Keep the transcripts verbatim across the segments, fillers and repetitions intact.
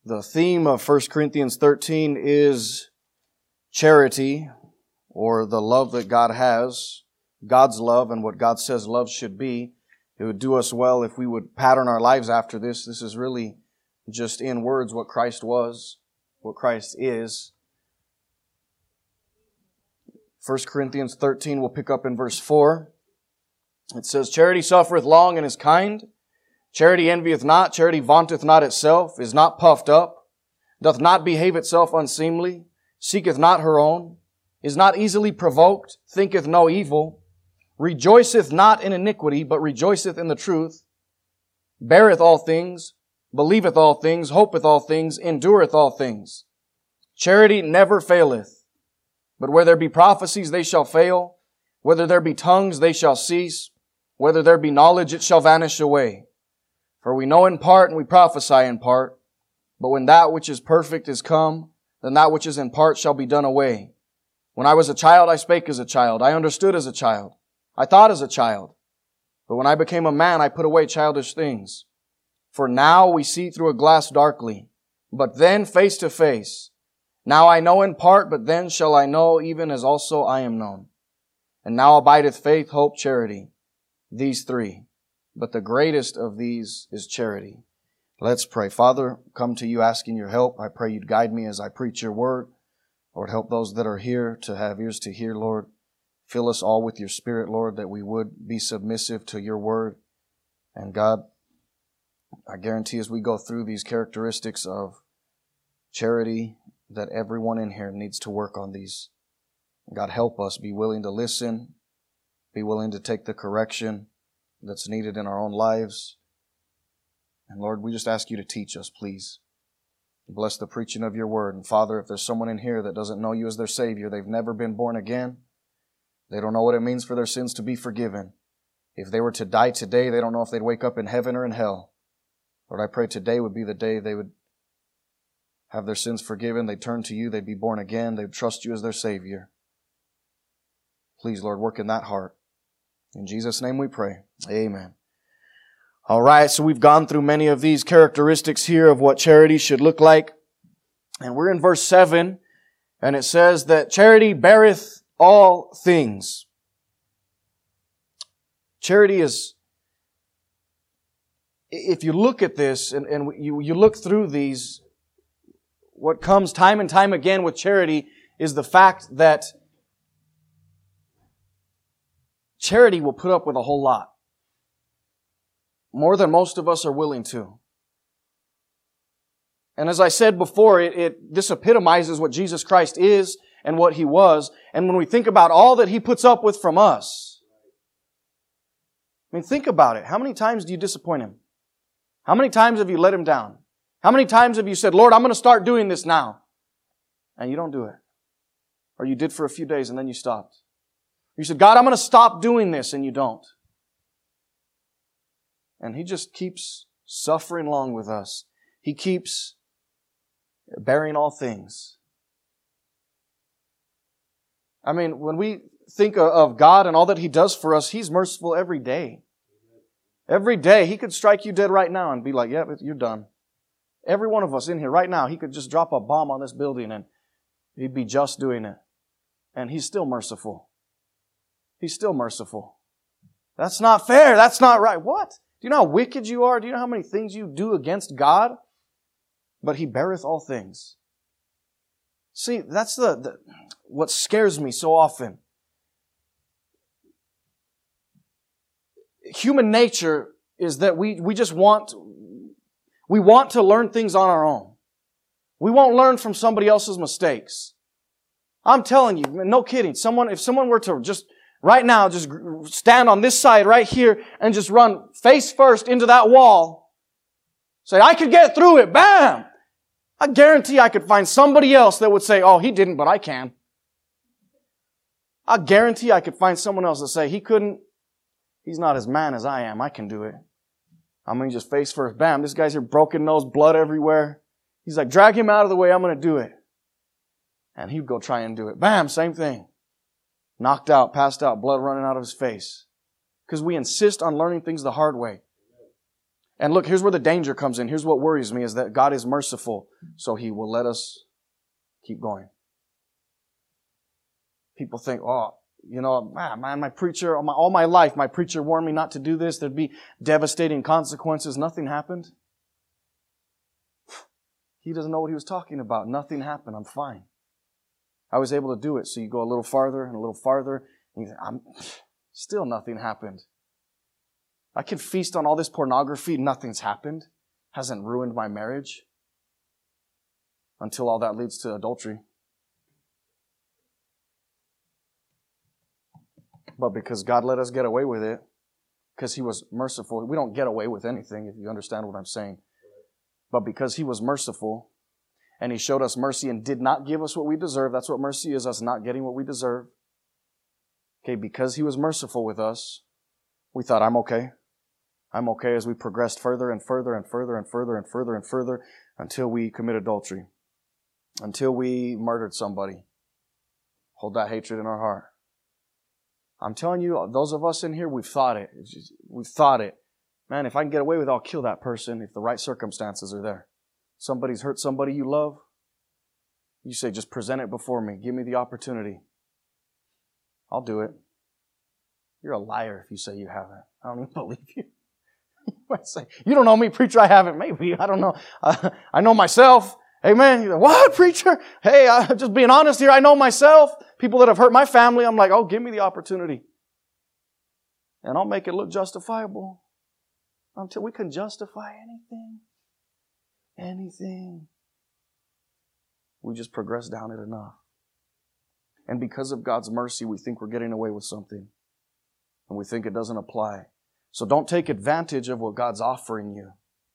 The theme of First Corinthians thirteen is charity, or the love that God has, God's love and what God says love should be. It would do us well if we would pattern our lives after this. This is really just in words what Christ was, what Christ is. First Corinthians thirteen, we'll pick up in verse four. It says, "Charity suffereth long and is kind. Charity envieth not, charity vaunteth not itself, is not puffed up, doth not behave itself unseemly, seeketh not her own, is not easily provoked, thinketh no evil, rejoiceth not in iniquity, but rejoiceth in the truth, beareth all things, believeth all things, hopeth all things, endureth all things. Charity never faileth. But where there be prophecies, they shall fail. Whether there be tongues, they shall cease. Whether there be knowledge, it shall vanish away. For we know in part and we prophesy in part. But when that which is perfect is come, then that which is in part shall be done away. When I was a child, I spake as a child. I understood as a child. I thought as a child. But when I became a man, I put away childish things. For now we see through a glass darkly, but then face to face. Now I know in part, but then shall I know even as also I am known. And now abideth faith, hope, charity. These three. But the greatest of these is charity." Let's pray. Father, come to you asking your help. I pray you'd guide me as I preach your word. Lord, help those that are here to have ears to hear, Lord. Fill us all with your Spirit, Lord, that we would be submissive to your word. And God, I guarantee as we go through these characteristics of charity, that everyone in here needs to work on these. God, help us be willing to listen, be willing to take the correction that's needed in our own lives. And Lord, we just ask you to teach us, please. Bless the preaching of your word. And Father, if there's someone in here that doesn't know you as their Savior, they've never been born again, they don't know what it means for their sins to be forgiven. If they were to die today, they don't know if they'd wake up in heaven or in hell. Lord, I pray today would be the day they would have their sins forgiven, they'd turn to you, they'd be born again, they'd trust you as their Savior. Please, Lord, work in that heart. In Jesus' name we pray. Amen. All right, so we've gone through many of these characteristics here of what charity should look like. And we're in verse seven, and it says that charity beareth all things. Charity is, if you look at this and, and you, you look through these, what comes time and time again with charity is the fact that charity will put up with a whole lot. More than most of us are willing to. And as I said before, it, it this epitomizes what Jesus Christ is and what He was. And when we think about all that He puts up with from us, I mean, think about it. How many times do you disappoint Him? How many times have you let Him down? How many times have you said, "Lord, I'm going to start doing this now," and you don't do it? Or you did for a few days and then you stopped. You said, "God, I'm going to stop doing this," and you don't. And He just keeps suffering along with us. He keeps bearing all things. I mean, when we think of God and all that He does for us, He's merciful every day. Every day, He could strike you dead right now and be like, "Yeah, you're done." Every one of us in here right now, He could just drop a bomb on this building and He'd be just doing it. And He's still merciful. He's still merciful. That's not fair. That's not right. What? Do you know how wicked you are? Do you know how many things you do against God? But He beareth all things. See, that's the, the what scares me so often. Human nature is that we, we just want, we want to learn things on our own. We won't learn from somebody else's mistakes. I'm telling you, no kidding. Someone, if someone were to just right now, just stand on this side right here and just run face first into that wall. Say, "I could get through it." Bam! I guarantee I could find somebody else that would say, "Oh, he didn't, but I can." I guarantee I could find someone else that say, "He couldn't. He's not as man as I am. I can do it." I'm going to just face first. Bam! This guy's here, broken nose, blood everywhere. He's like, "Drag him out of the way. I'm going to do it." And he'd go try and do it. Bam! Same thing. Knocked out, passed out, blood running out of his face. Because we insist on learning things the hard way. And look, here's where the danger comes in. Here's what worries me is that God is merciful, so He will let us keep going. People think, oh, you know, man, my, my preacher, all my, all my life, my preacher warned me not to do this. There'd be devastating consequences. Nothing happened. He doesn't know what he was talking about. Nothing happened. I'm fine. I was able to do it. So you go a little farther and a little farther, and you think, I'm, still nothing happened. I can feast on all this pornography. Nothing's happened. Hasn't ruined my marriage. Until all that leads to adultery. But because God let us get away with it, because He was merciful. We don't get away with anything, if you understand what I'm saying. But because He was merciful, and He showed us mercy and did not give us what we deserve. That's what mercy is, us not getting what we deserve. Okay, because He was merciful with us, we thought, I'm okay. I'm okay as we progressed further and further and further and further and further and further until we commit adultery. Until we murdered somebody. Hold that hatred in our heart. I'm telling you, those of us in here, we've thought it. Just, we've thought it. Man, if I can get away with it, I'll kill that person if the right circumstances are there. Somebody's hurt somebody you love. You say, just present it before me. Give me the opportunity. I'll do it. You're a liar if you say you haven't. I don't even believe you. You might say, you don't know me, preacher, I haven't. Maybe, I don't know. Uh, I know myself. Amen. You're like, what, preacher? Hey, I'm just being honest here. I know myself. People that have hurt my family, I'm like, oh, give me the opportunity. And I'll make it look justifiable. Until we can justify anything. Anything. We just progress down it enough. And because of God's mercy, we think we're getting away with something. And we think it doesn't apply. So don't take advantage of what God's offering you.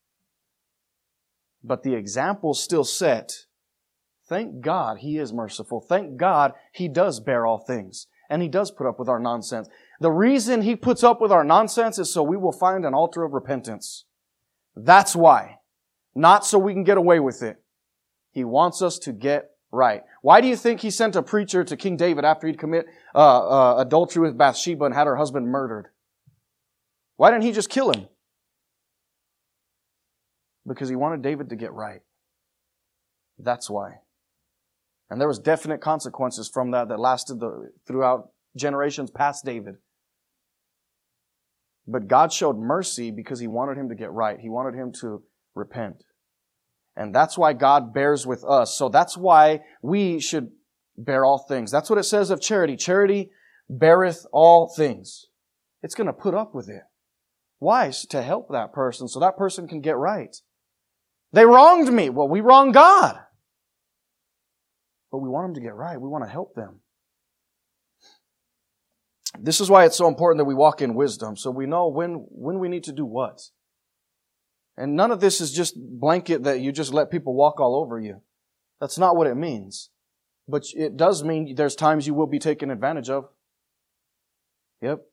But the example's still set. Thank God He is merciful. Thank God He does bear all things. And He does put up with our nonsense. The reason He puts up with our nonsense is so we will find an altar of repentance. That's why. Not so we can get away with it. He wants us to get right. Why do you think He sent a preacher to King David after he'd commit uh, uh, adultery with Bathsheba and had her husband murdered? Why didn't He just kill him? Because He wanted David to get right. That's why. And there was definite consequences from that that lasted the, throughout generations past David. But God showed mercy because He wanted him to get right. He wanted him to repent. And that's why God bears with us. So that's why we should bear all things. That's what it says of charity. Charity beareth all things. It's going to put up with it. Why? To help that person so that person can get right. They wronged me. Well, we wronged God. But we want them to get right. We want to help them. This is why it's so important that we walk in wisdom, so we know when, when we need to do what. And none of this is just blanket that you just let people walk all over you. That's not what it means. But it does mean there's times you will be taken advantage of. Yep.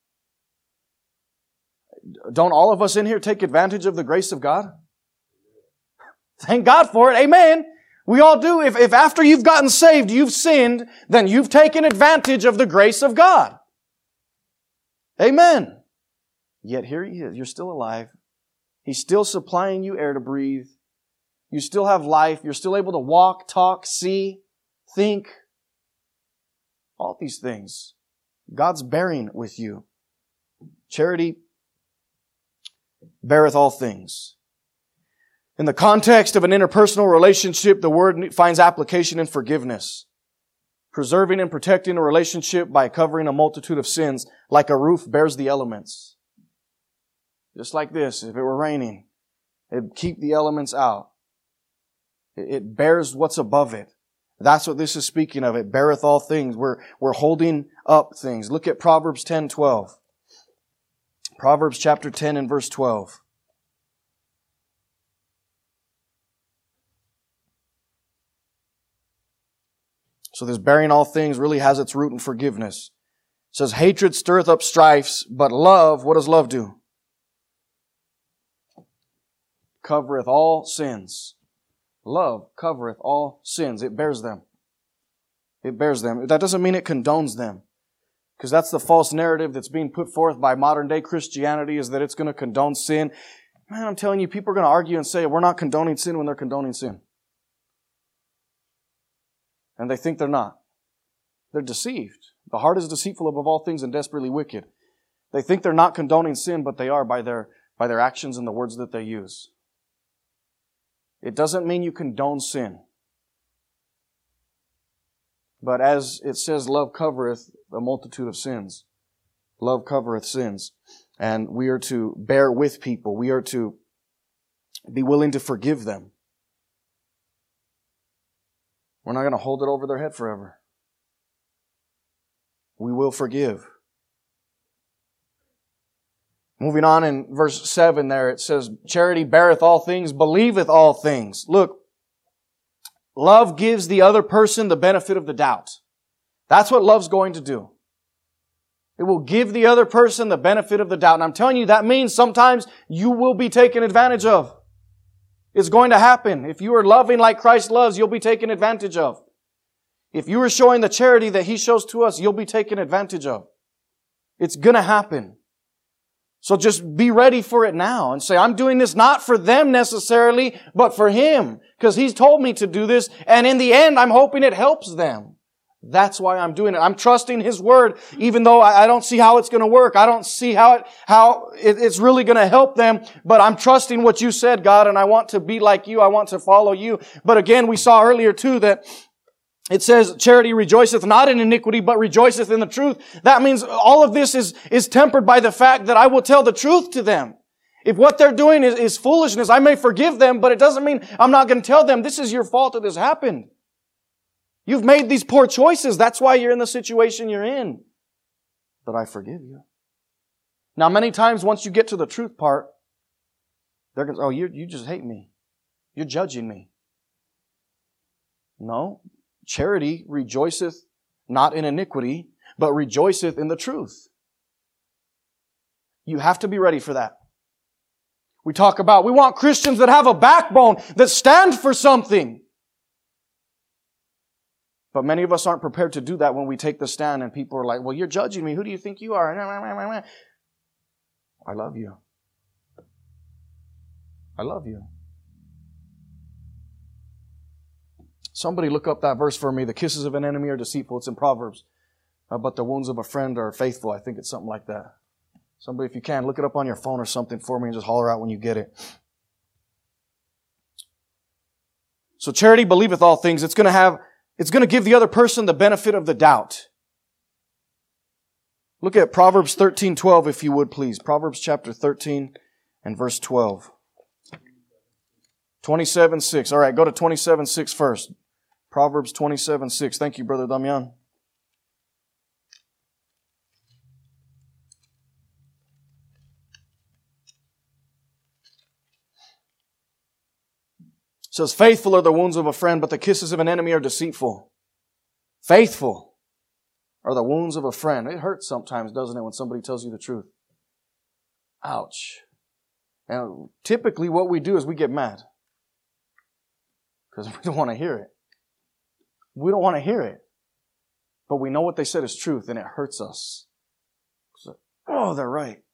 Don't all of us in here take advantage of the grace of God? Thank God for it. Amen. We all do. If, if after you've gotten saved, you've sinned, then you've taken advantage of the grace of God. Amen. Yet here He is. You're still alive. He's still supplying you air to breathe. You still have life. You're still able to walk, talk, see, think. All these things. God's bearing with you. Charity beareth all things. In the context of an interpersonal relationship, the word finds application in forgiveness. Preserving and protecting a relationship by covering a multitude of sins, like a roof bears the elements. Just like this, if it were raining, it'd keep the elements out. It bears what's above it. That's what this is speaking of. It beareth all things. We're, we're holding up things. Look at Proverbs ten twelve. Proverbs chapter ten and verse twelve. So this bearing all things really has its root in forgiveness. It says, hatred stirreth up strifes, but love, what does love do? Covereth all sins. Love covereth all sins. It bears them. It bears them. That doesn't mean it condones them. Because that's the false narrative that's being put forth by modern day Christianity, is that it's going to condone sin. Man, I'm telling you, people are going to argue and say, we're not condoning sin when they're condoning sin. And they think they're not. They're deceived. The heart is deceitful above all things and desperately wicked. They think they're not condoning sin, but they are by their, by their actions and the words that they use. It doesn't mean you condone sin. But as it says, love covereth a multitude of sins. Love covereth sins. And we are to bear with people. We are to be willing to forgive them. We're not going to hold it over their head forever. We will forgive. Moving on in verse seven there, it says, charity beareth all things, believeth all things. Look, love gives the other person the benefit of the doubt. That's what love's going to do. It will give the other person the benefit of the doubt. And I'm telling you, that means sometimes you will be taken advantage of. It's going to happen. If you are loving like Christ loves, you'll be taken advantage of. If you are showing the charity that He shows to us, you'll be taken advantage of. It's going to happen. So just be ready for it now and say, I'm doing this not for them necessarily, but for Him. Because He's told me to do this, and in the end, I'm hoping it helps them. That's why I'm doing it. I'm trusting His Word, even though I don't see how it's going to work. I don't see how it, how it, it's really going to help them, but I'm trusting what You said, God, and I want to be like You. I want to follow You. But again, we saw earlier too that it says, charity rejoiceth not in iniquity, but rejoiceth in the truth. That means all of this is, is tempered by the fact that I will tell the truth to them. If what they're doing is, is foolishness, I may forgive them, but it doesn't mean I'm not going to tell them, this is your fault that this happened. You've made these poor choices. That's why you're in the situation you're in. But I forgive you. Now, many times once you get to the truth part, they're going to say, oh, you, you just hate me. You're judging me. No. Charity rejoiceth not in iniquity, but rejoiceth in the truth. You have to be ready for that. We talk about, we want Christians that have a backbone, that stand for something. But many of us aren't prepared to do that when we take the stand and people are like, well, you're judging me. Who do you think you are? I love you. I love you. Somebody look up that verse for me. The kisses of an enemy are deceitful. It's in Proverbs. Uh, but the wounds of a friend are faithful. I think it's something like that. Somebody, if you can, look it up on your phone or something for me and just holler out when you get it. So charity believeth all things. It's going to have, it's going to give the other person the benefit of the doubt. Look at Proverbs thirteen twelve, if you would, please. Proverbs chapter thirteen and verse twelve. twenty-seven six. All right, go to twenty-seven six first. Proverbs twenty-seven six. Thank you, Brother Damian. It says, faithful are the wounds of a friend, but the kisses of an enemy are deceitful. Faithful are the wounds of a friend. It hurts sometimes, doesn't it, when somebody tells you the truth? Ouch. And typically what we do is we get mad. Because we don't want to hear it. We don't want to hear it. But we know what they said is truth, and it hurts us. So, oh, they're right.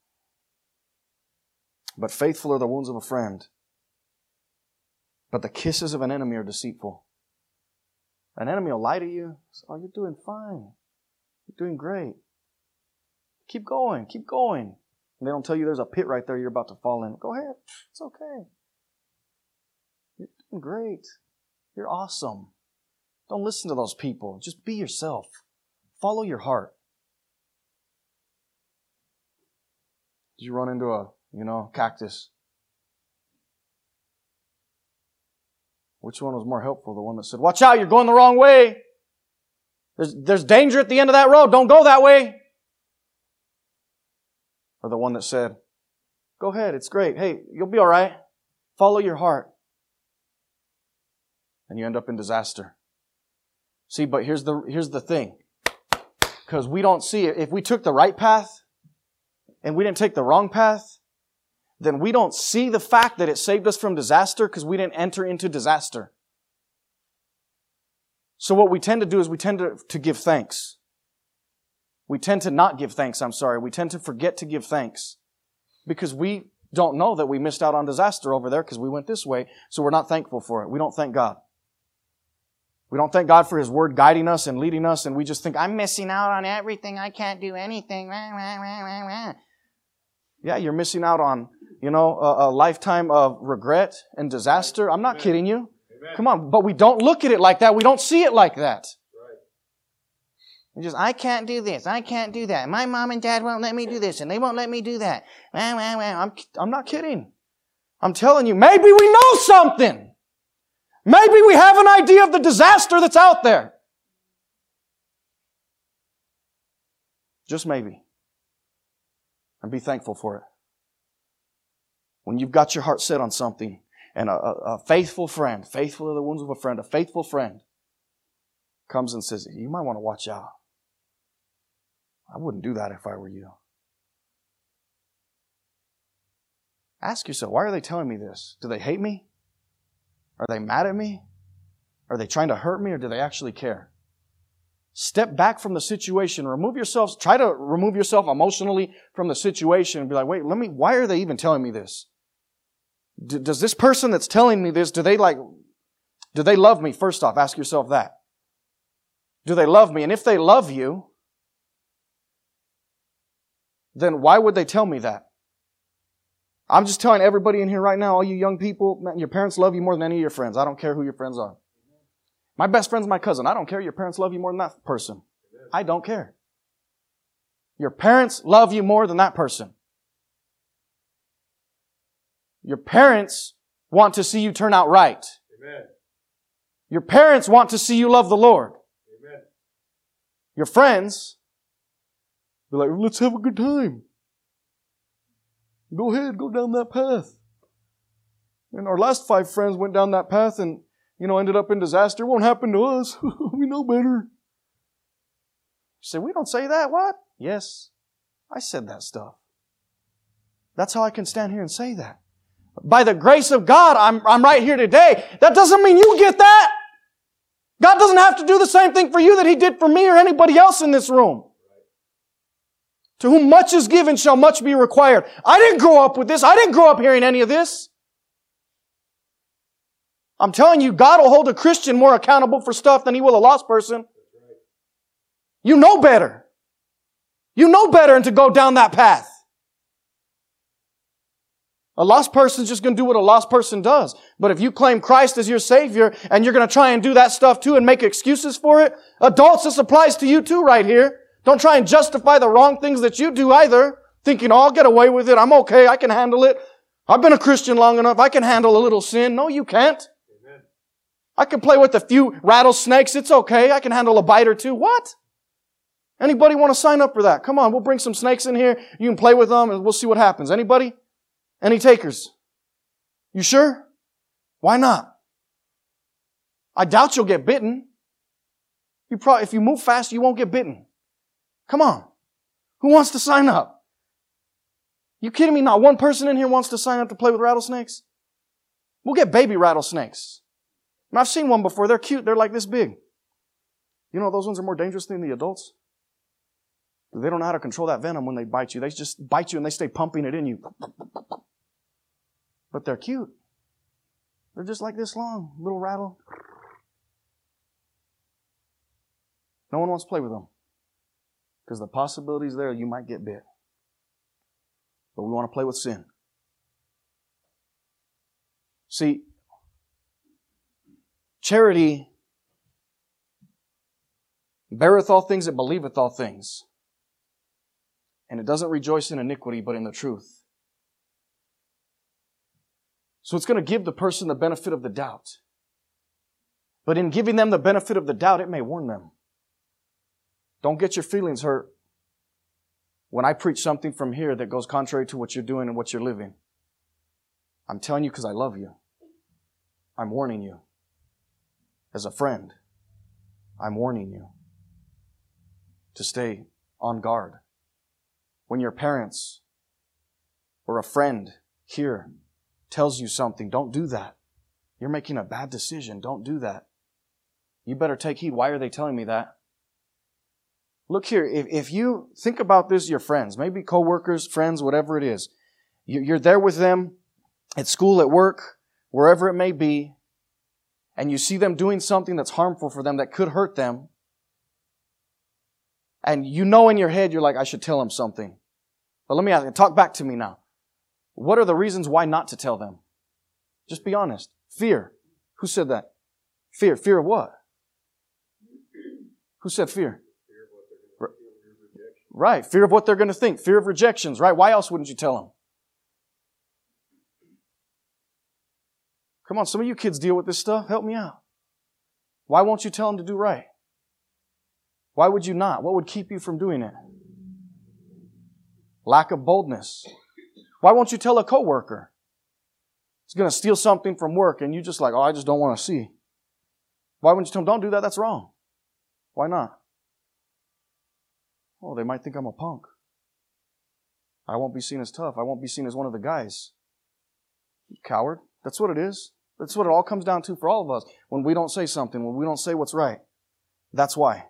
But faithful are the wounds of a friend. But the kisses of an enemy are deceitful. An enemy will lie to you. Oh, you're doing fine. You're doing great. Keep going. Keep going. And they don't tell you there's a pit right there you're about to fall in. Go ahead. It's okay. You're doing great. You're awesome. Don't listen to those people. Just be yourself. Follow your heart. Did you run into a, you know, cactus? Which one was more helpful? The one that said, watch out, you're going the wrong way. There's, there's danger at the end of that road. Don't go that way. Or the one that said, go ahead, it's great. Hey, you'll be all right. Follow your heart. And you end up in disaster. See, but here's the, here's the thing. Because we don't see it. If we took the right path and we didn't take the wrong path, then we don't see the fact that it saved us from disaster because we didn't enter into disaster. So what we tend to do is we tend to, to give thanks. We tend to not give thanks, I'm sorry. We tend to forget to give thanks because we don't know that we missed out on disaster over there because we went this way, so we're not thankful for it. We don't thank God. We don't thank God for His Word guiding us and leading us, and we just think, I'm missing out on everything. I can't do anything. Yeah, you're missing out on, you know, a, a lifetime of regret and disaster. I'm not Amen. Kidding you. Amen. Come on, but we don't look at it like that. We don't see it like that. Just, I can't do this. I can't do that. My mom and dad won't let me do this, and they won't let me do that. I'm, I'm not kidding. I'm telling you, maybe we know something. Maybe we have an idea of the disaster that's out there. Just maybe. And be thankful for it. When you've got your heart set on something, and a, a, a faithful friend, faithful are the wounds of a friend, a faithful friend comes and says, you might want to watch out. I wouldn't do that if I were you. Ask yourself, why are they telling me this? Do they hate me? Are they mad at me? Are they trying to hurt me, or do they actually care? Step back from the situation. Remove yourselves. Try to remove yourself emotionally from the situation and be like, wait, let me, why are they even telling me this? D- does this person that's telling me this, do they like, do they love me? First off, ask yourself that. Do they love me? And if they love you, then why would they tell me that? I'm just telling everybody in here right now, all you young people, man, your parents love you more than any of your friends. I don't care who your friends are. My best friend's my cousin. I don't care. Your parents love you more than that person. I don't care. Your parents love you more than that person. Your parents want to see you turn out right. Amen. Your parents want to see you love the Lord. Amen. Your friends, they're like, let's have a good time. Go ahead, go down that path. And our last five friends went down that path and, you know, ended up in disaster. It won't happen to us. We know better. You say, we don't say that. What? Yes, I said that stuff. That's how I can stand here and say that. By the grace of God, I'm, I'm right here today. That doesn't mean you get that. God doesn't have to do the same thing for you that He did for me or anybody else in this room. To whom much is given shall much be required. I didn't grow up with this. I didn't grow up hearing any of this. I'm telling you, God will hold a Christian more accountable for stuff than He will a lost person. You know better. You know better than to go down that path. A lost person's just going to do what a lost person does. But if you claim Christ as your Savior and you're going to try and do that stuff too and make excuses for it, adults, this applies to you too right here. Don't try and justify the wrong things that you do either, thinking, oh, I'll get away with it. I'm okay. I can handle it. I've been a Christian long enough. I can handle a little sin. No, you can't. Amen. I can play with a few rattlesnakes. It's okay. I can handle a bite or two. What? Anybody want to sign up for that? Come on, we'll bring some snakes in here. You can play with them and we'll see what happens. Anybody? Any takers? You sure? Why not? I doubt you'll get bitten. You probably, if you move fast, you won't get bitten. Come on. Who wants to sign up? You kidding me? Not one person in here wants to sign up to play with rattlesnakes? We'll get baby rattlesnakes. And I've seen one before. They're cute. They're like this big. You know those ones are more dangerous than the adults? They don't know how to control that venom when they bite you. They just bite you and they stay pumping it in you. But they're cute. They're just like this long. Little rattle. No one wants to play with them. Because the possibility is there you might get bit. But we want to play with sin. See, charity beareth all things, it believeth all things. And it doesn't rejoice in iniquity, but in the truth. So it's going to give the person the benefit of the doubt. But in giving them the benefit of the doubt, it may warn them. Don't get your feelings hurt when I preach something from here that goes contrary to what you're doing and what you're living. I'm telling you because I love you. I'm warning you. As a friend, I'm warning you to stay on guard. When your parents or a friend here tells you something, don't do that. You're making a bad decision. Don't do that. You better take heed. Why are they telling me that? Look here, if, if you think about this, your friends, maybe coworkers, friends, whatever it is, You're there with them at school, at work, wherever it may be, and you see them doing something that's harmful for them, that could hurt them, and you know in your head, you're like, I should tell them something. But let me ask you, talk back to me now. What are the reasons why not to tell them? Just be honest. Fear. Who said that? Fear. Fear of what? Who said fear? Right. Fear of what they're going to think. Fear of rejections, right? Why else wouldn't you tell them? Come on, some of you kids deal with this stuff. Help me out. Why won't you tell them to do right? Why would you not? What would keep you from doing it? Lack of boldness. Why won't you tell a coworker? He's going to steal something from work and you just like, oh, I just don't want to see. Why wouldn't you tell him, don't do that, that's wrong? Why not? Oh, they might think I'm a punk. I won't be seen as tough. I won't be seen as one of the guys. You coward. That's what it is. That's what it all comes down to for all of us. When we don't say something, when we don't say what's right. That's why.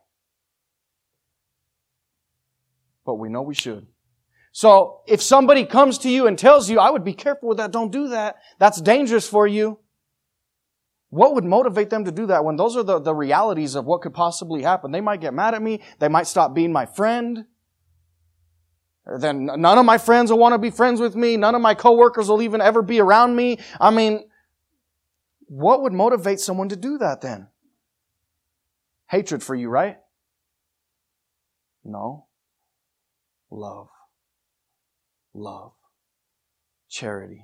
But we know we should. So, if somebody comes to you and tells you, I would be careful with that, don't do that, that's dangerous for you. What would motivate them to do that when those are the, the realities of what could possibly happen? They might get mad at me. They might stop being my friend. Then none of my friends will want to be friends with me. None of my coworkers will even ever be around me. I mean, what would motivate someone to do that then? Hatred for you, right? No. Love. Love. Charity.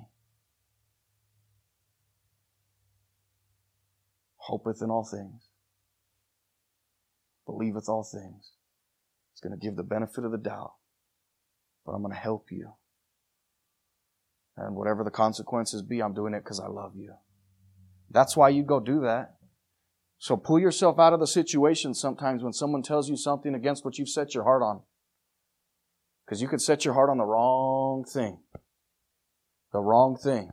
Hopeth in all things. Believeth all things. It's going to give the benefit of the doubt. But I'm going to help you. And whatever the consequences be, I'm doing it because I love you. That's why you go do that. So pull yourself out of the situation sometimes when someone tells you something against what you've set your heart on. Because you could set your heart on the wrong thing. The wrong thing.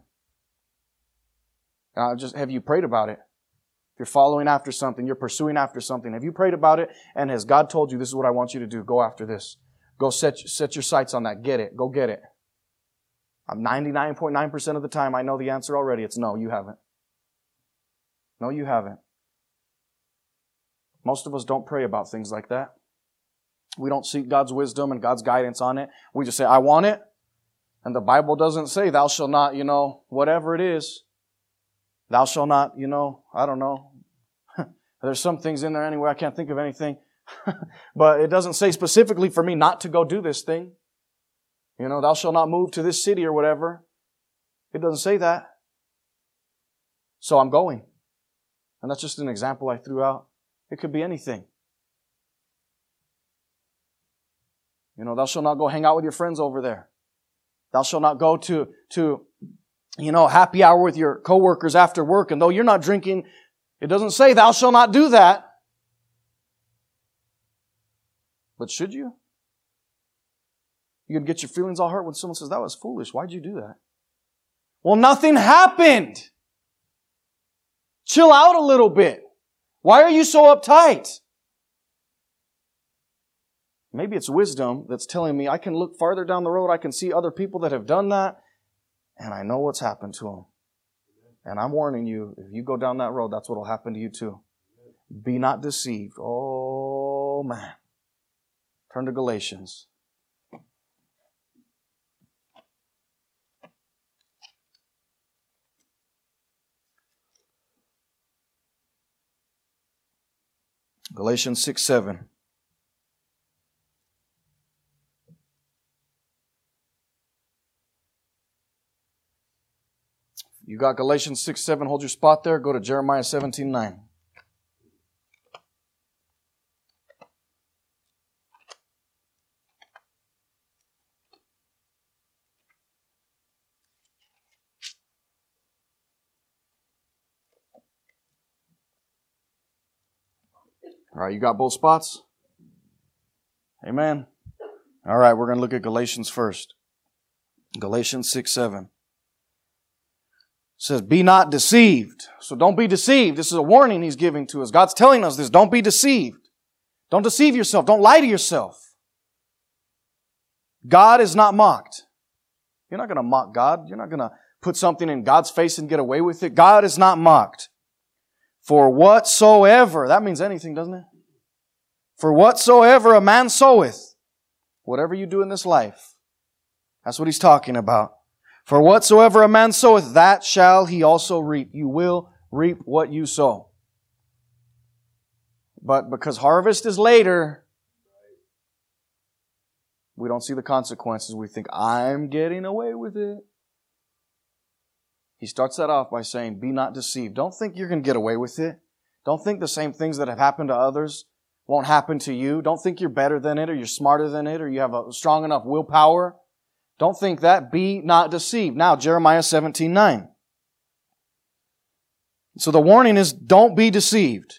Now, just have you prayed about it? If you're following after something, you're pursuing after something, have you prayed about it? And has God told you, this is what I want you to do? Go after this. Go set, set your sights on that. Get it. Go get it. I'm ninety-nine point nine percent of the time, I know the answer already. It's no, you haven't. No, you haven't. Most of us don't pray about things like that. We don't seek God's wisdom and God's guidance on it. We just say, I want it. And the Bible doesn't say, thou shalt not, you know, whatever it is. Thou shalt not, you know, I don't know. There's some things in there anyway. I can't think of anything. But it doesn't say specifically for me not to go do this thing. You know, thou shalt not move to this city or whatever. It doesn't say that. So I'm going. And that's just an example I threw out. It could be anything. You know, thou shalt not go hang out with your friends over there. Thou shalt not go to, to, you know, happy hour with your coworkers after work. And though you're not drinking, it doesn't say thou shalt not do that. But should you? You can get your feelings all hurt when someone says, that was foolish. Why'd you do that? Well, nothing happened. Chill out a little bit. Why are you so uptight? Maybe it's wisdom that's telling me I can look farther down the road. I can see other people that have done that. And I know what's happened to them. And I'm warning you, if you go down that road, that's what will happen to you too. Be not deceived. Oh, man. Turn to Galatians. Galatians six seven. You got Galatians six seven, hold your spot there. Go to Jeremiah seventeen nine. All right, you got both spots? Amen. All right, we're going to look at Galatians first. Galatians six seven. It says, be not deceived. So don't be deceived. This is a warning He's giving to us. God's telling us this. Don't be deceived. Don't deceive yourself. Don't lie to yourself. God is not mocked. You're not going to mock God. You're not going to put something in God's face and get away with it. God is not mocked. For whatsoever, that means anything, doesn't it? For whatsoever a man soweth, whatever you do in this life, that's what he's talking about. For whatsoever a man soweth, that shall he also reap. You will reap what you sow. But because harvest is later, we don't see the consequences. We think, I'm getting away with it. He starts that off by saying, be not deceived. Don't think you're going to get away with it. Don't think the same things that have happened to others won't happen to you. Don't think you're better than it or you're smarter than it or you have a strong enough willpower. Don't think that. Be not deceived. Now, Jeremiah seventeen nine. So the warning is, don't be deceived.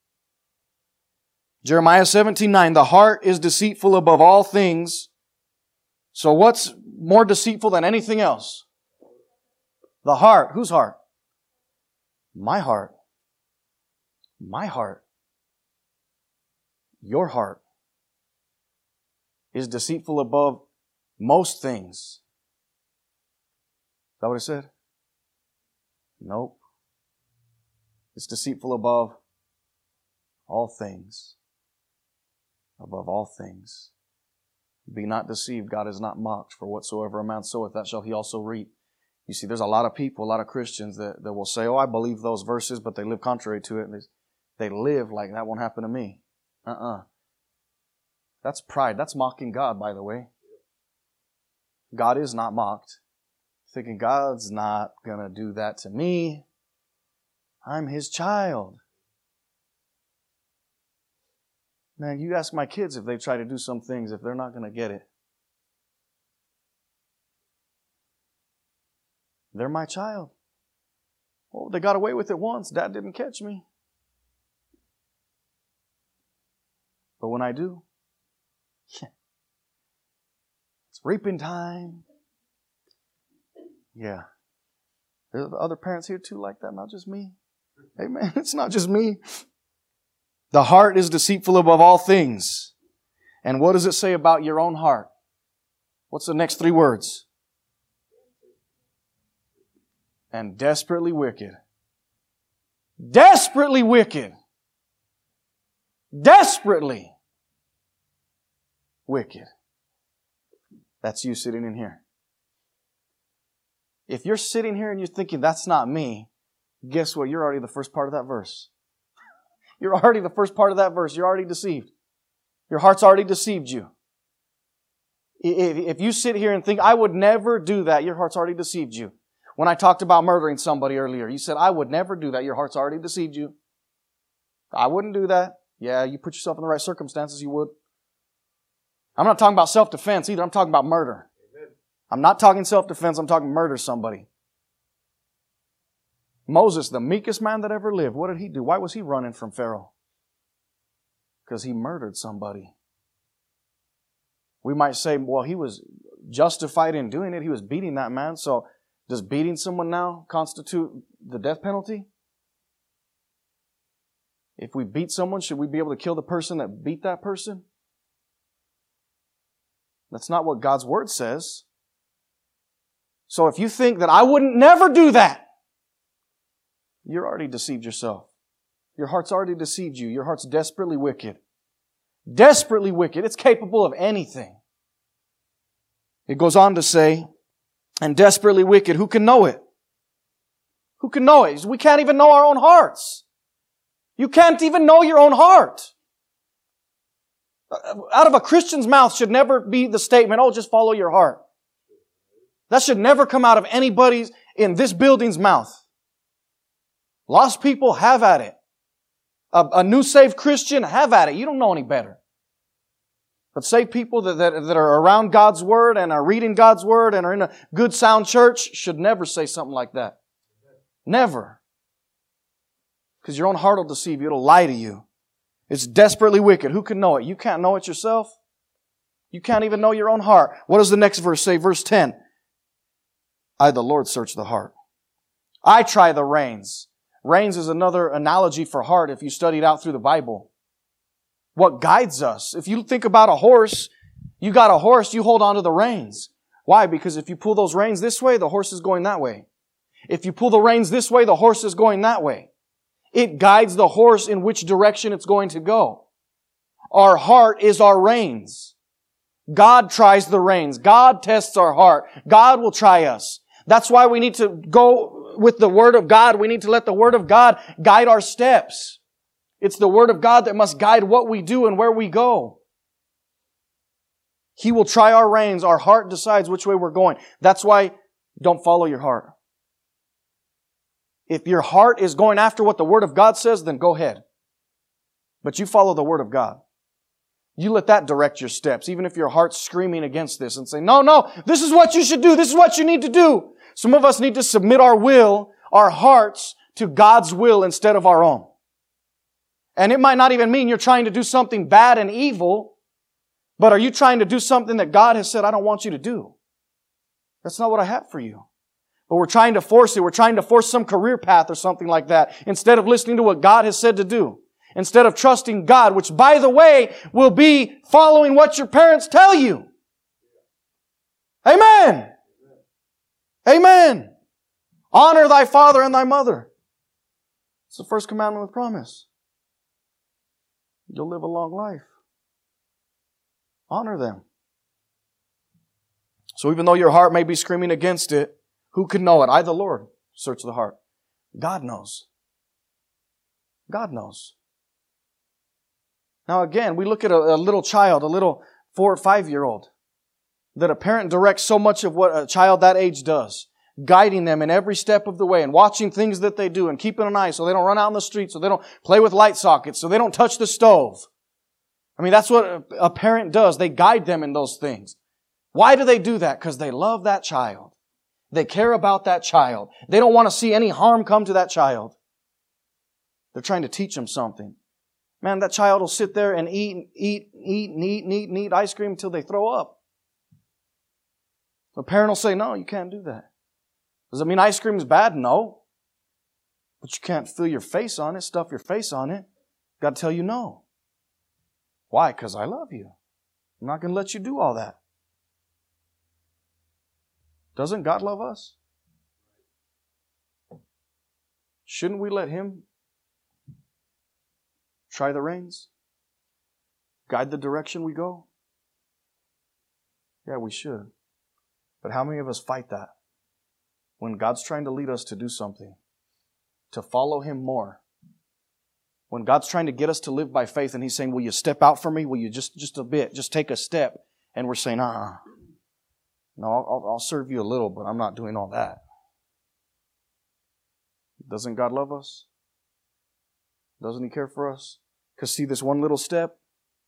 Jeremiah seventeen nine, the heart is deceitful above all things. So what's more deceitful than anything else? The heart. Whose heart? My heart. My heart. Your heart is deceitful above most things. Is that what it said? Nope. It's deceitful above all things. Above all things. Be not deceived. God is not mocked. For whatsoever a man soweth, that shall he also reap. You see, there's a lot of people, a lot of Christians that, that will say, oh, I believe those verses, but they live contrary to it. They, they live like that won't happen to me. Uh-uh. That's pride. That's mocking God, by the way. God is not mocked. Thinking God's not going to do that to me. I'm His child. Man, you ask my kids if they try to do some things, if they're not going to get it. They're my child. Oh, they got away with it once. Dad didn't catch me. But when I do, yeah, it's reaping time. Yeah. There's other parents here too like that, not just me. Amen. It's not just me. The heart is deceitful above all things. And what does it say about your own heart? What's the next three words? And desperately wicked. Desperately wicked. Desperately wicked. That's you sitting in here. If you're sitting here and you're thinking, that's not me, guess what? You're already the first part of that verse. You're already the first part of that verse. You're already deceived. Your heart's already deceived you. If you sit here and think, I would never do that, your heart's already deceived you. When I talked about murdering somebody earlier, you said, I would never do that. Your heart's already deceived you. I wouldn't do that. Yeah, you put yourself in the right circumstances, you would. I'm not talking about self-defense either. I'm talking about murder. Amen. I'm not talking self-defense. I'm talking murder somebody. Moses, the meekest man that ever lived, what did he do? Why was he running from Pharaoh? Because he murdered somebody. We might say, well, he was justified in doing it. He was beating that man. So does beating someone now constitute the death penalty? If we beat someone, should we be able to kill the person that beat that person? That's not what God's Word says. So if you think that I wouldn't never do that, you're already deceived yourself. Your heart's already deceived you. Your heart's desperately wicked. Desperately wicked. It's capable of anything. It goes on to say, and desperately wicked, who can know it? Who can know it? We can't even know our own hearts. You can't even know your own heart. Out of a Christian's mouth should never be the statement, oh, just follow your heart. That should never come out of anybody's in this building's mouth. Lost people, have at it. A, a new saved Christian, have at it. You don't know any better. But saved people that, that, that are around God's Word and are reading God's Word and are in a good sound church should never say something like that. Never. Because your own heart will deceive you. It'll lie to you. It's desperately wicked. Who can know it? You can't know it yourself. You can't even know your own heart. What does the next verse say? Verse ten. I, the Lord, search the heart. I try the reins. Reins is another analogy for heart if you study it out through the Bible. What guides us? If you think about a horse, you got a horse, you hold on to the reins. Why? Because if you pull those reins this way, the horse is going that way. If you pull the reins this way, the horse is going that way. It guides the horse in which direction it's going to go. Our heart is our reins. God tries the reins. God tests our heart. God will try us. That's why we need to go with the Word of God. We need to let the Word of God guide our steps. It's the Word of God that must guide what we do and where we go. He will try our reins. Our heart decides which way we're going. That's why don't follow your heart. If your heart is going after what the Word of God says, then go ahead. But you follow the Word of God. You let that direct your steps, even if your heart's screaming against this and say, no, no, this is what you should do. This is what you need to do. Some of us need to submit our will, our hearts, to God's will instead of our own. And it might not even mean you're trying to do something bad and evil, but are you trying to do something that God has said, I don't want you to do? That's not what I have for you. But we're trying to force it. We're trying to force some career path or something like that instead of listening to what God has said to do. Instead of trusting God, which, by the way, will be following what your parents tell you. Amen. Amen. Honor thy father and thy mother. It's the first commandment with promise. You'll live a long life. Honor them. So even though your heart may be screaming against it, who can know it? I, the Lord, search the heart. God knows. God knows. Now again, we look at a, a little child, a little four or five-year-old, that a parent directs so much of what a child that age does, guiding them in every step of the way and watching things that they do and keeping an eye so they don't run out in the street, so they don't play with light sockets, so they don't touch the stove. I mean, that's what a, a parent does. They guide them in those things. Why do they do that? Because they love that child. They care about that child. They don't want to see any harm come to that child. They're trying to teach them something. Man, that child will sit there and eat, eat, eat, and eat, and eat, and eat ice cream until they throw up. A parent will say, no, you can't do that. Does it mean ice cream is bad? No. But you can't fill your face on it, stuff your face on it. Got to tell you no. Why? Because I love you. I'm not going to let you do all that. Doesn't God love us? Shouldn't we let Him try the reins? Guide the direction we go? Yeah, we should. But how many of us fight that? When God's trying to lead us to do something, to follow Him more. When God's trying to get us to live by faith and He's saying, will you step out for me? Will you just, just a bit, just take a step? And we're saying, uh-uh. No, I'll, I'll serve you a little, but I'm not doing all that. Doesn't God love us? Doesn't He care for us? Because see, this one little step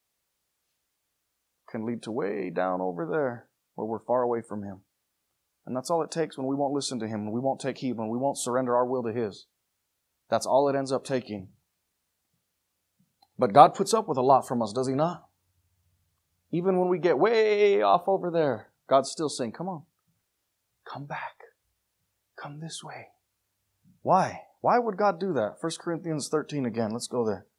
can lead to way down over there where we're far away from Him. And that's all it takes when we won't listen to Him, when we won't take heed, when we won't surrender our will to His. That's all it ends up taking. But God puts up with a lot from us, does He not? Even when we get way off over there, God's still saying, come on, come back, come this way. Why? Why would God do that? First Corinthians thirteen again. Let's go there.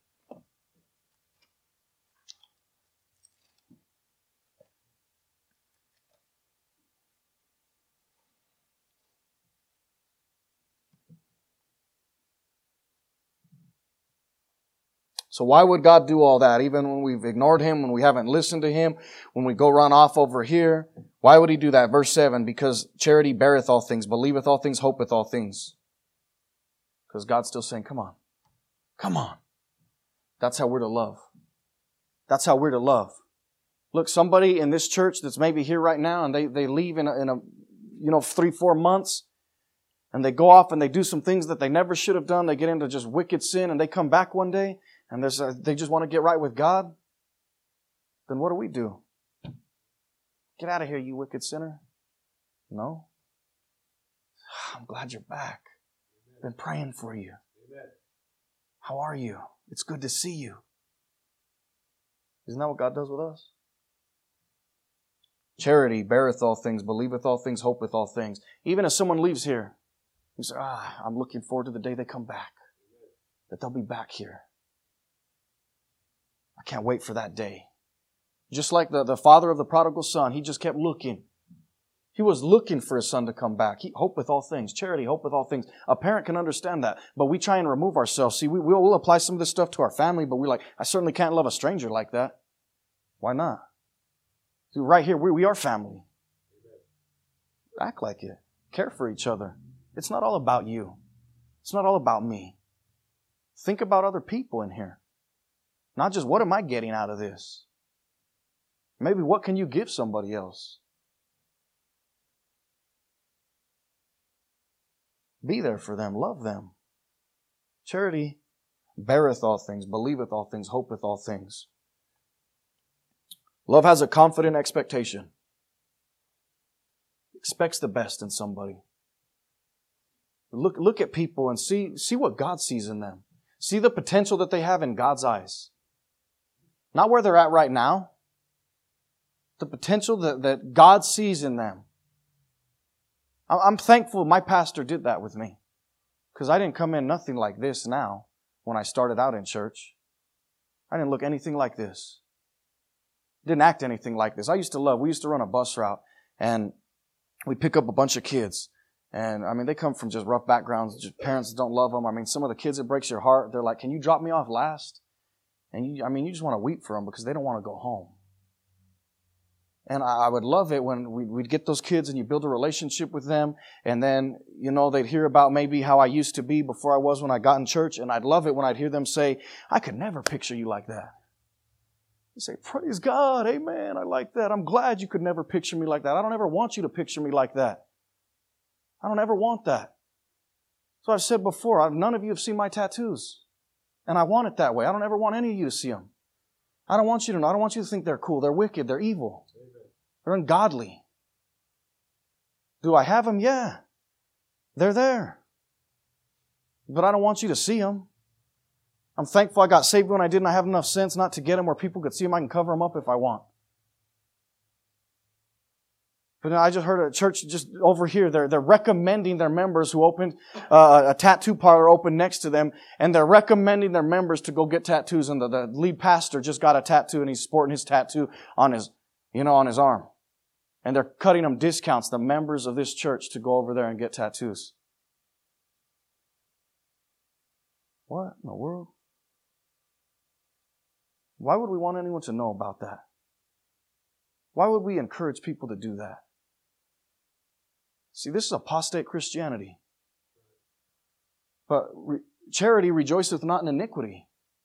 So why would God do all that? Even when we've ignored Him, when we haven't listened to Him, when we go run off over here. Why would He do that? Verse seven, because charity beareth all things, believeth all things, hopeth all things. Because God's still saying, come on. Come on. That's how we're to love. That's how we're to love. Look, somebody in this church that's maybe here right now and they, they leave in a, in a, you know, three, four months and they go off and they do some things that they never should have done. They get into just wicked sin and they come back one day and there's a, they just want to get right with God. Then what do we do? Get out of here, you wicked sinner. No. I'm glad you're back. I've been praying for you. How are you? It's good to see you. Isn't that what God does with us? Charity beareth all things, believeth all things, hopeth all things. Even if someone leaves here, you say, ah, I'm looking forward to the day they come back. That they'll be back here. I can't wait for that day. Just like the, the father of the prodigal son, he just kept looking. He was looking for His Son to come back. He, hope with all things. Charity, hope with all things. A parent can understand that. But we try and remove ourselves. See, we, we'll apply some of this stuff to our family, but we're like, I certainly can't love a stranger like that. Why not? See, right here, we, we are family. Act like it. Care for each other. It's not all about you. It's not all about me. Think about other people in here. Not just what am I getting out of this? Maybe what can you give somebody else? Be there for them. Love them. Charity beareth all things, believeth all things, hopeth all things. Love has a confident expectation. Expects the best in somebody. Look, look at people and see, see what God sees in them. See the potential that they have in God's eyes. Not where they're at right now. The potential that, that God sees in them. I'm thankful my pastor did that with me. Because I didn't come in nothing like this now when I started out in church. I didn't look anything like this. Didn't act anything like this. I used to love, we used to run a bus route and we pick up a bunch of kids. And I mean, they come from just rough backgrounds. Just parents don't love them. I mean, some of the kids, it breaks your heart. They're like, can you drop me off last? And you, I mean, you just want to weep for them because they don't want to go home. And I would love it when we'd get those kids and you build a relationship with them. And then, you know, they'd hear about maybe how I used to be before I was when I got in church. And I'd love it when I'd hear them say, I could never picture you like that. They say, praise God, amen, I like that. I'm glad you could never picture me like that. I don't ever want you to picture me like that. I don't ever want that. So I've said before, none of you have seen my tattoos. And I want it that way. I don't ever want any of you to see them. I don't want you to know. I don't want you to think they're cool. They're wicked. They're evil. They're ungodly. Do I have them? Yeah. They're there. But I don't want you to see them. I'm thankful I got saved when I didn't. I have enough sense not to get them where people could see them. I can cover them up if I want. But I just heard a church just over here, they're, they're recommending their members who opened uh, a tattoo parlor open next to them, and they're recommending their members to go get tattoos, and the, the lead pastor just got a tattoo, and he's sporting his tattoo on his, you know, on his arm. And they're cutting them discounts, the members of this church, to go over there and get tattoos. What in the world? Why would we want anyone to know about that? Why would we encourage people to do that? See, this is apostate Christianity. But re- charity rejoiceth not in iniquity.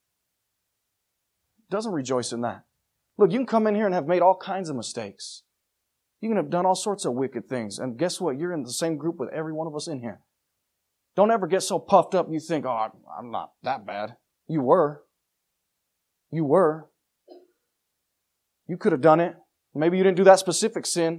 It doesn't rejoice in that. Look, you can come in here and have made all kinds of mistakes. You can have done all sorts of wicked things. And guess what? You're in the same group with every one of us in here. Don't ever get so puffed up you think, oh, I'm not that bad. You were. You were. You could have done it. Maybe you didn't do that specific sin.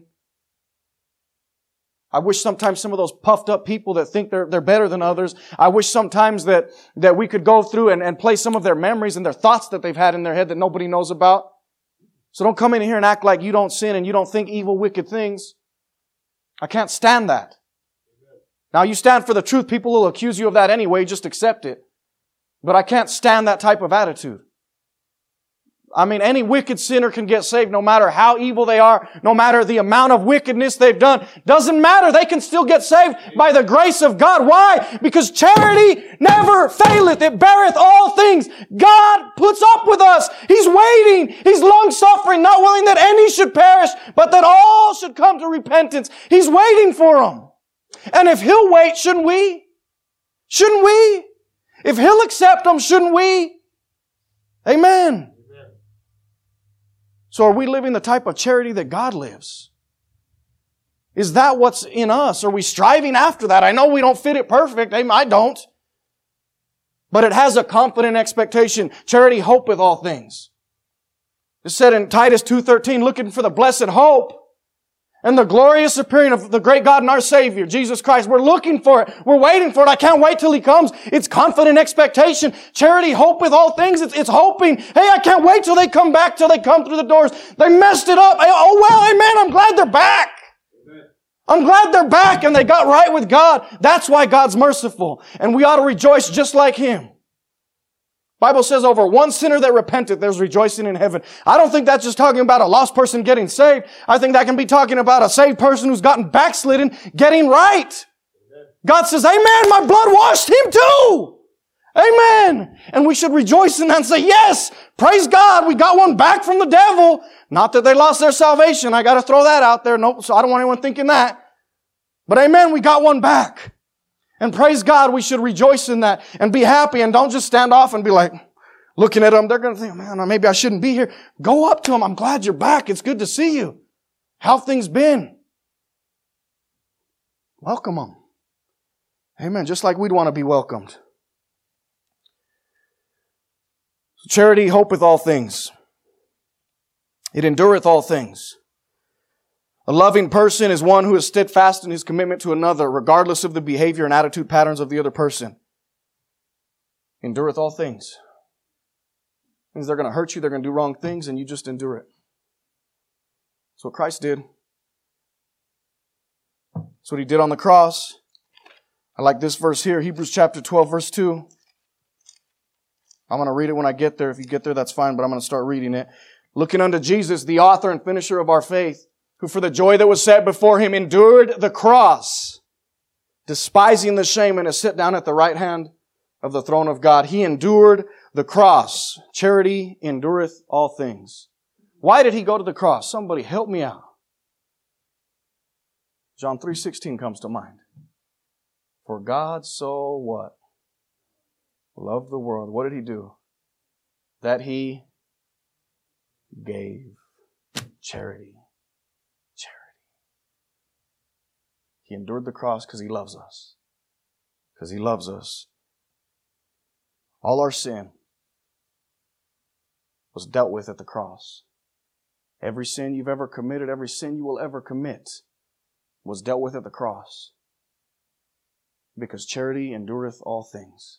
I wish sometimes some of those puffed up people that think they're, they're better than others, I wish sometimes that, that we could go through and, and play some of their memories and their thoughts that they've had in their head that nobody knows about. So don't come in here and act like you don't sin and you don't think evil, wicked things. I can't stand that. Now you stand for the truth. People will accuse you of that anyway. Just accept it. But I can't stand that type of attitude. I mean, any wicked sinner can get saved no matter how evil they are, no matter the amount of wickedness they've done. Doesn't matter. They can still get saved by the grace of God. Why? Because charity never faileth. It beareth all things. God puts up with us. He's waiting. He's long-suffering, not willing that any should perish, but that all should come to repentance. He's waiting for them. And if He'll wait, shouldn't we? Shouldn't we? If He'll accept them, shouldn't we? Amen. So are we living the type of charity that God lives? Is that what's in us? Are we striving after that? I know we don't fit it perfect. I don't. But it has a confident expectation. Charity hopeth all things. It said in Titus two thirteen, looking for the blessed hope and the glorious appearing of the great God and our Savior, Jesus Christ. We're looking for it. We're waiting for it. I can't wait till He comes. It's confident expectation. Charity hopeth all things. It's, it's hoping. Hey, I can't wait till they come back, till they come through the doors. They messed it up. Oh, well, amen. I'm glad they're back. Amen. I'm glad they're back and they got right with God. That's why God's merciful. And we ought to rejoice just like Him. Bible says over one sinner that repenteth, there's rejoicing in heaven. I don't think that's just talking about a lost person getting saved. I think that can be talking about a saved person who's gotten backslidden, getting right. God says, amen, my blood washed him too. Amen. And we should rejoice in that and say, yes, praise God, we got one back from the devil. Not that they lost their salvation. I got to throw that out there. Nope, so I don't want anyone thinking that. But amen, we got one back. And praise God, we should rejoice in that and be happy, and don't just stand off and be like, looking at them, they're going to think, man, maybe I shouldn't be here. Go up to them. I'm glad you're back. It's good to see you. How have things been? Welcome them. Amen. Just like we'd want to be welcomed. Charity hopeth all things. It endureth all things. A loving person is one who is steadfast in his commitment to another, regardless of the behavior and attitude patterns of the other person. Endureth all things. Means they're going to hurt you, they're going to do wrong things, and you just endure it. That's what Christ did. That's what He did on the cross. I like this verse here, Hebrews chapter twelve, verse two. I'm going to read it when I get there. If you get there, that's fine, but I'm going to start reading it. Looking unto Jesus, the author and finisher of our faith, who for the joy that was set before Him endured the cross, despising the shame, and is set down at the right hand of the throne of God. He endured the cross. Charity endureth all things. Why did He go to the cross? Somebody help me out. John three sixteen comes to mind. For God so what? Loved the world. What did He do? That He gave charity. Charity. He endured the cross because He loves us. Because He loves us. All our sin was dealt with at the cross. Every sin you've ever committed, every sin you will ever commit, was dealt with at the cross. Because charity endureth all things.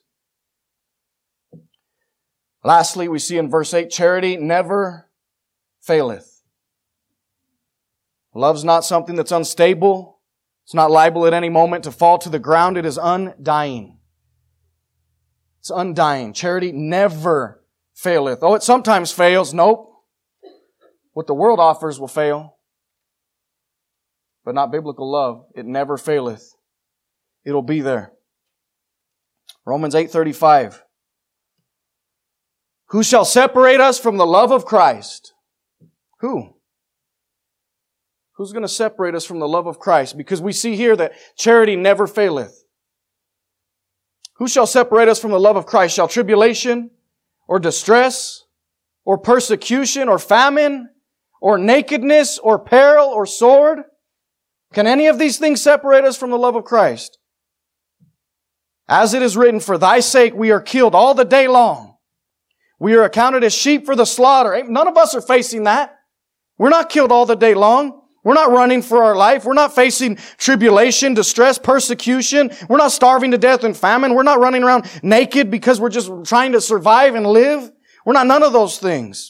Lastly, we see in verse eight, charity never faileth. Love's not something that's unstable. It's not liable at any moment to fall to the ground. It is undying. It's undying. Charity never faileth. Oh, it sometimes fails. Nope. What the world offers will fail. But not biblical love. It never faileth. It'll be there. Romans eight thirty-five. Who shall separate us from the love of Christ? Who? Who's going to separate us from the love of Christ? Because we see here that charity never faileth. Who shall separate us from the love of Christ? Shall tribulation, or distress, or persecution, or famine, or nakedness, or peril, or sword? Can any of these things separate us from the love of Christ? As it is written, for thy sake we are killed all the day long. We are accounted as sheep for the slaughter. None of us are facing that. We're not killed all the day long. We're not running for our life. We're not facing tribulation, distress, persecution. We're not starving to death in famine. We're not running around naked because we're just trying to survive and live. We're not none of those things.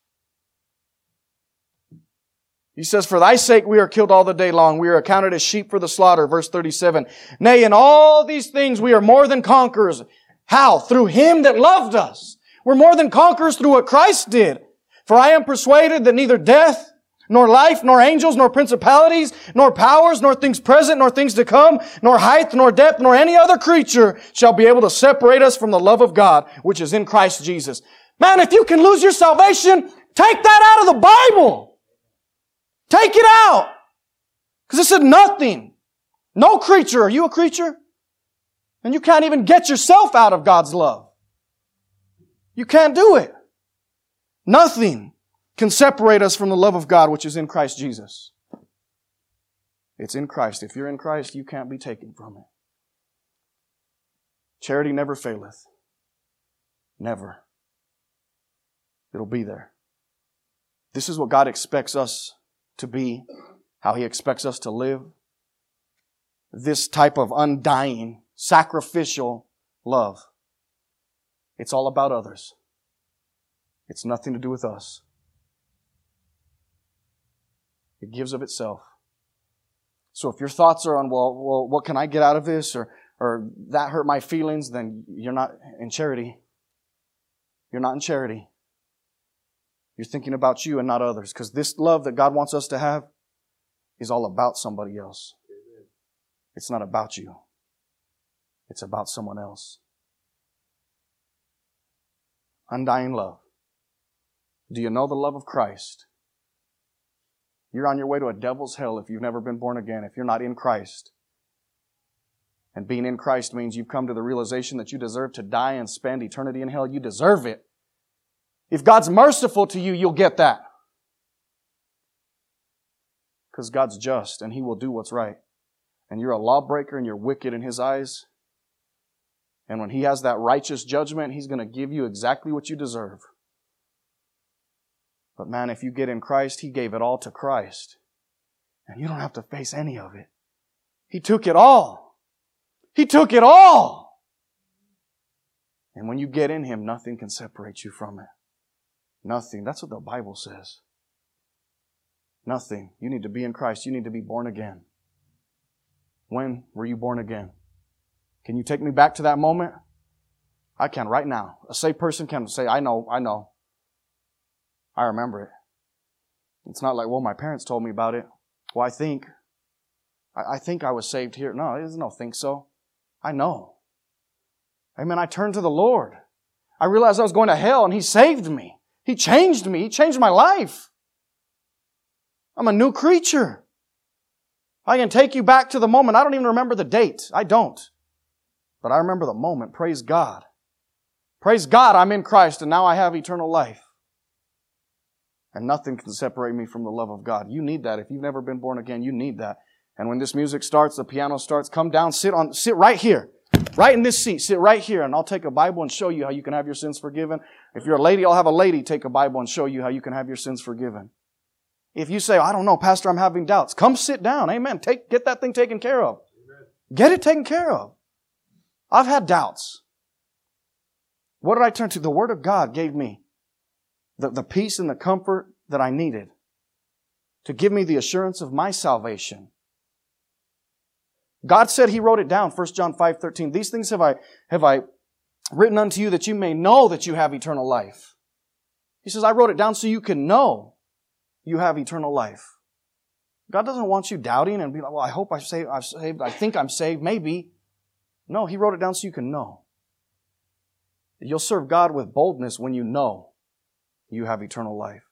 He says, for thy sake we are killed all the day long. We are accounted as sheep for the slaughter. Verse thirty-seven. Nay, in all these things we are more than conquerors. How? Through Him that loved us. We're more than conquerors through what Christ did. For I am persuaded that neither death, nor life, nor angels, nor principalities, nor powers, nor things present, nor things to come, nor height, nor depth, nor any other creature shall be able to separate us from the love of God, which is in Christ Jesus. Man, if you can lose your salvation, take that out of the Bible. Take it out. Because it said nothing. No creature. Are you a creature? And you can't even get yourself out of God's love. You can't do it. Nothing can separate us from the love of God which is in Christ Jesus. It's in Christ. If you're in Christ, you can't be taken from it. Charity never faileth. Never. It'll be there. This is what God expects us to be, how He expects us to live. This type of undying, sacrificial love. It's all about others. It's nothing to do with us. It gives of itself. So if your thoughts are on, well, well, what can I get out of this? Or, or that hurt my feelings, then you're not in charity. You're not in charity. You're thinking about you and not others. Because this love that God wants us to have is all about somebody else. It's not about you. It's about someone else. Undying love. Do you know the love of Christ? You're on your way to a devil's hell if you've never been born again, if you're not in Christ. And being in Christ means you've come to the realization that you deserve to die and spend eternity in hell. You deserve it. If God's merciful to you, you'll get that. Because God's just and He will do what's right. And you're a lawbreaker and you're wicked in His eyes. And when He has that righteous judgment, He's going to give you exactly what you deserve. But man, if you get in Christ, He gave it all to Christ. And you don't have to face any of it. He took it all. He took it all. And when you get in Him, nothing can separate you from it. Nothing. That's what the Bible says. Nothing. You need to be in Christ. You need to be born again. When were you born again? Can you take me back to that moment? I can right now. A saved person can say, I know, I know. I remember it. It's not like, well, my parents told me about it. Well, I think. I, I think I was saved here. No, there's no think so. I know. Amen. I turned to the Lord. I realized I was going to hell and He saved me. He changed me. He changed my life. I'm a new creature. I can take you back to the moment. I don't even remember the date. I don't. But I remember the moment. Praise God. Praise God, I'm in Christ and now I have eternal life. And nothing can separate me from the love of God. You need that. If you've never been born again, you need that. And when this music starts, the piano starts, come down, sit on, sit right here. Right in this seat. Sit right here and I'll take a Bible and show you how you can have your sins forgiven. If you're a lady, I'll have a lady take a Bible and show you how you can have your sins forgiven. If you say, I don't know, Pastor, I'm having doubts, come sit down. Amen. Take, get that thing taken care of. Amen. Get it taken care of. I've had doubts. What did I turn to? The Word of God gave me the, the peace and the comfort that I needed to give me the assurance of my salvation. God said He wrote it down, First John five thirteen. These things have I, have I written unto you that you may know that you have eternal life. He says, I wrote it down so you can know you have eternal life. God doesn't want you doubting and be like, well, I hope I'm saved, I'm saved, I think I'm saved, maybe. No, He wrote it down so you can know. You'll serve God with boldness when you know you have eternal life.